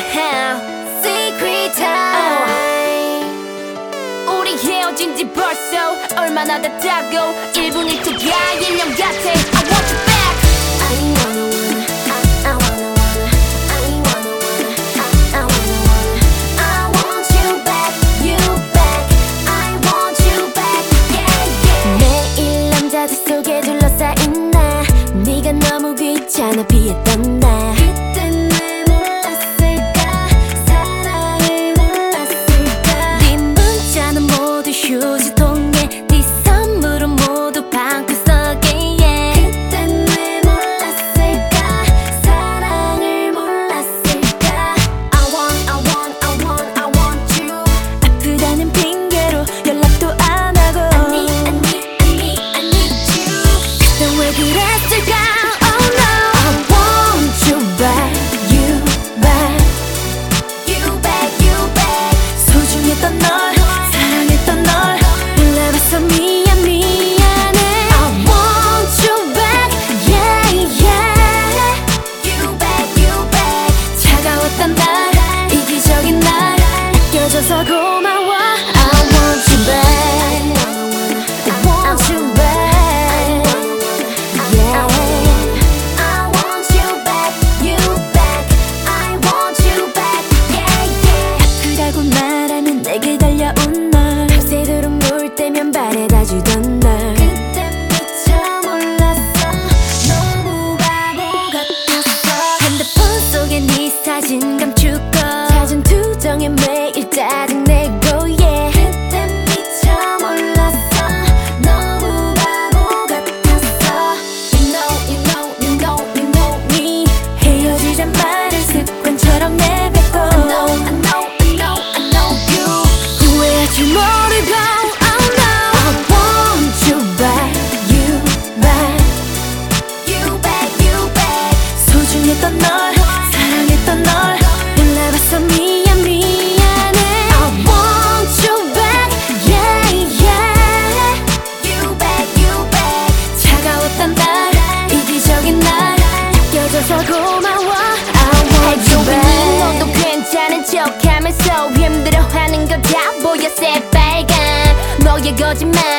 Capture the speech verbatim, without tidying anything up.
Secret time. 우리 헤어진 지 벌써 얼마나 됐다고. 일 분 일 초가 일 년 같아. I want you back. I wanna wanna I, I wanna wanna I wanna wanna I, I wanna wanna I want you back, you back. I want you back, yeah yeah. 매일 남자들 속에 둘러싸인 나. 네가 너무 귀찮아 피했던 나. 휴지통에 네 선물은 모두 방구석에 yeah. 그땐 왜 몰랐을까 사랑을 몰랐을까. I want I want I want I want you. 아프다는 핑계로 연락도 안 하고 I need I need I need I need you. 그땐 왜 그랬을까. Oh no I want you back you back you back you back. 소중했던 널 미안 미안해. I want you back, yeah yeah. You back, you back. 차가웠던 날, 이기적인 날, 아껴줘서 고마워. I want you back, I want you back, yeah. I want you back, you back. I want you back, yeah yeah. 아프다고 말하면 내게 달려온 널 밤새도록 물 때면 바래다 주던 날. 그땐 미처 몰랐어 너무 바보 같았어. 핸드폰 속에 네 사진 감추고 잦은 투정에 매일 짜증내고 yeah. 그땐 미처 몰랐어 너무 바보 같았어. You know you know you know you know me. 헤어지잔 말을 습관처럼 내뱉고 I know I know I know I know you. 후회할 줄 모르고 했던 널 사랑했던 널 몰라봤어 미안 미안해. I want you back yeah yeah. You back you back. 차가웠던 날 이기적인 날 아껴줘서 고마워. I want you back. 너도 괜찮은 척하면서 힘들어하는 거 다 보여 새빨간 너의 거짓말.